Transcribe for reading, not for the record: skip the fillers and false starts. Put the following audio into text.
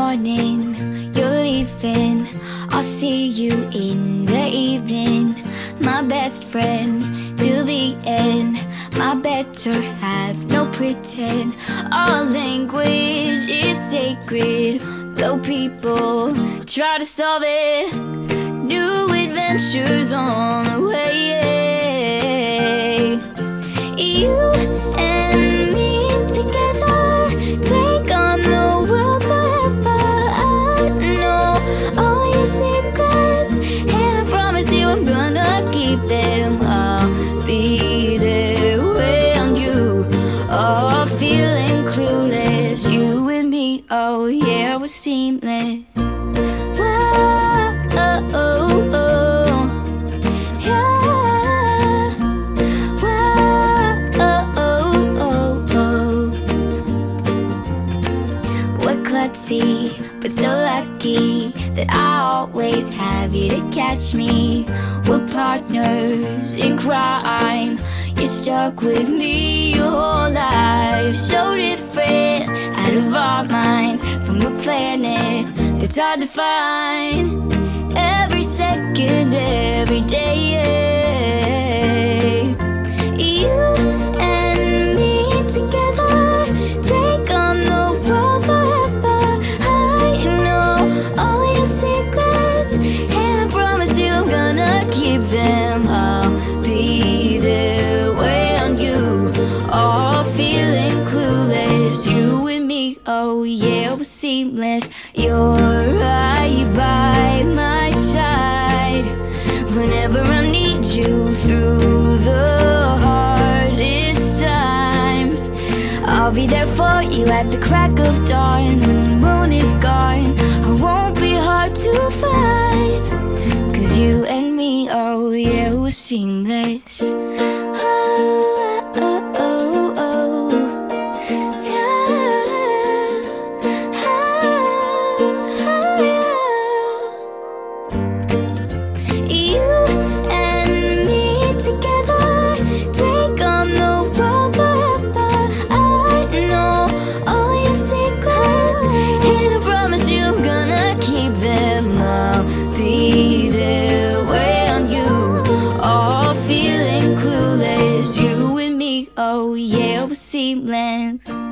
morning, you're leaving. I'll see you in the evening, my best friend till the end. My better half, no pretend. Our language is sacred, though people try to solve it. New adventures on the way. You and me together, take on the world forever. I know all your secrets, and I promise you I'm gonna keep them. I'll be there when you are feeling clueless. You and me, oh yeah, we're seamless. Klutzy, but so lucky that I always have you to catch me. We're partners in crime. You're stuck with me your whole life. So different, out of our minds, from a planet that's hard to find. Every second, every day. You and me together, take on the world forever. I know all your secrets, and I promise you I'm gonna keep them. I'll be there when you are feeling clueless. You and me, oh yeah, we're seamless. You're right by my side whenever I need you through the hardest times. I'll be there for you at the crack of dawn. When the moon is gone, I won't be hard to find. 'Cause you and me, oh yeah, we're seamless. Be there when you are feeling clueless. You and me, oh yeah, we're seamless.